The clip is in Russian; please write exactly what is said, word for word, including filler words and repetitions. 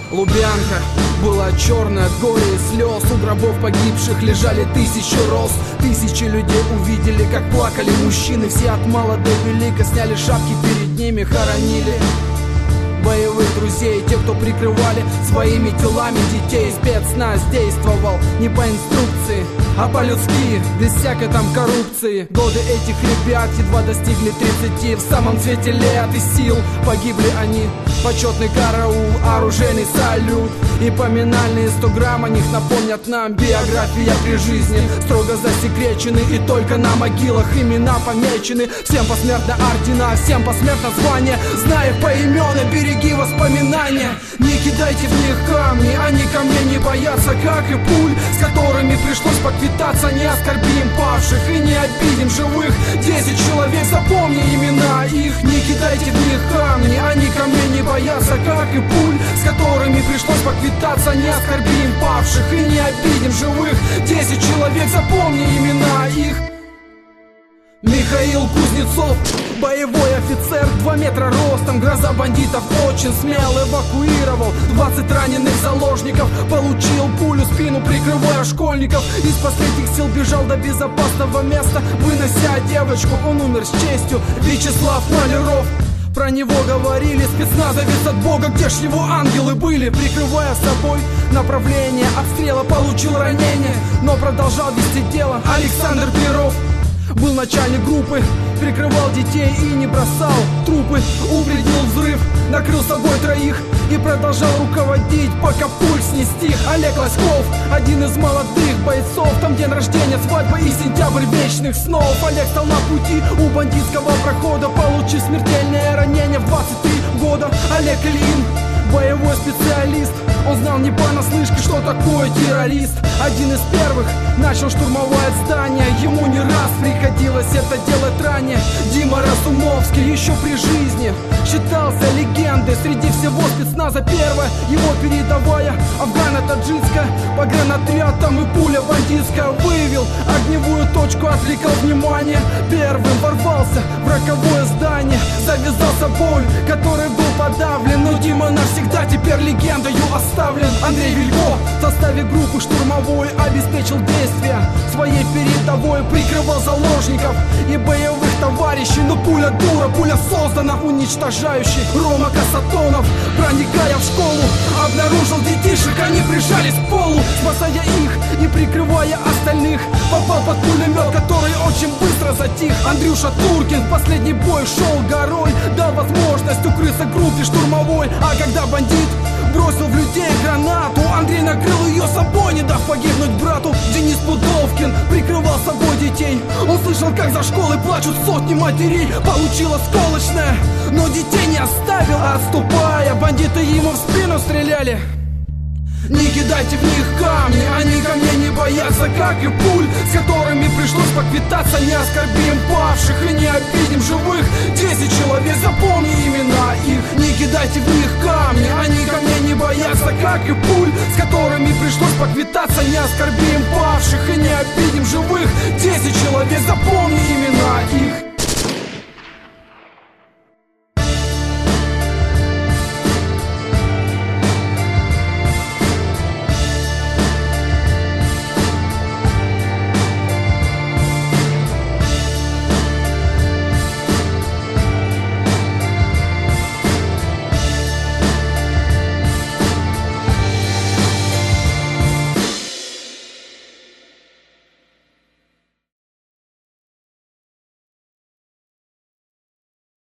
Лубянка была черная от горя и слез. У гробов погибших лежали тысячи роз. Тысячи людей увидели, как плакали мужчины. Все от мала до велика сняли шапки, перед ними хоронили боевых друзей, те, кто прикрывали своими телами детей. Спецназ действовал не по инструкции, а по-людски, без всякой там коррупции. Годы этих ребят едва достигли тридцати. В самом цвете лет и сил погибли они. Почетный караул, оружейный салют и поминальные сто грамм о них напомнят нам. Биография при жизни строго засекречены, и только на могилах имена помечены. Всем посмертно ордена, всем посмертно звания. Зная поименно, береги воспоминания. Не кидайте в них камни, они камней не боятся, как и пуль, с которыми пришлось поквитаться. Не оскорбим павших и не обидим живых. Десять человек, запомни имена их. Не кидайте в них камни, они камней не боятся, как и пуль, с которыми пришлось поквитаться. Не оскорбим павших и не обидим живых. Десять человек, запомни имена их. Михаил Кузнецов, боевой офицер, два метра ростом, гроза бандитов, очень смел. Эвакуировал двадцать раненых заложников, получил пулю в спину, прикрывая школьников. Из последних сил бежал до безопасного места, вынося девочку, он умер с честью. Вячеслав Маляров, про него говорили, спецназовец от Бога, где ж его ангелы были? Прикрывая собой направление обстрела, получил ранение, но продолжал вести дело. Александр Перов был начальник группы, прикрывал детей и не бросал трупы. Упредил взрыв, накрыл собой троих и продолжал руководить, пока пульс не стих. Олег Лоськов, один из молодых бойцов, там день рождения, свадьба и сентябрь вечных снов. Олег стал на пути у бандитского прохода, получив смертельное ранение в двадцать три года. Олег Ильин, боевой специалист, он знал не понаслышке, что такое террорист. Один из первых начал штурмовать здание, ему не раз приходилось это делать ранее. Дима Разумовский еще при жизни считался легендой среди всего спецназа. Первая его передовая, афгано-таджикская, погранотряд, там и пуля бандитская. Выявил огневую точку, отвлекал внимание, первым ворвался в роковое здание. Завязался бой, который был подавлен, но Дима навсегда теперь легендою оставлен. Андрей Вилько в составе группы штурмовой обеспечил действия своей передовой, прикрывал заложников и боевых товарищей. Но пуля дура, пуля создана уничтожающей. Рома Касатонов, проникая в школу, обнаружил детишек, они прижались к полу. Спасая их и прикрывая остальных, попал под пулемет, который очень быстро затих. Андрюша Туркин в последний бой шел горой, дал возможность укрыться группе штурмовой. А когда бандит бросил в людей гранату, Андрей накрыл ее собой, не дав погибнуть брату. Денис Пудовкин прикрывал собой детей, он слышал, как за школой плачут сотни матерей. Получил осколочное, но детей не оставил, отступая, бандиты ему в спину стреляли. Не кидайте в них камни, они камней не боятся, как и пуль, с которыми пришлось поквитаться. Не оскорбим павших и не обидим живых. Десять человек, запомни имена их. Не кидайте в них камни, они камней не боятся, как и пуль, с которыми пришлось поквитаться. Не оскорбим павших и не обидим живых. Десять человек, запомни имена их.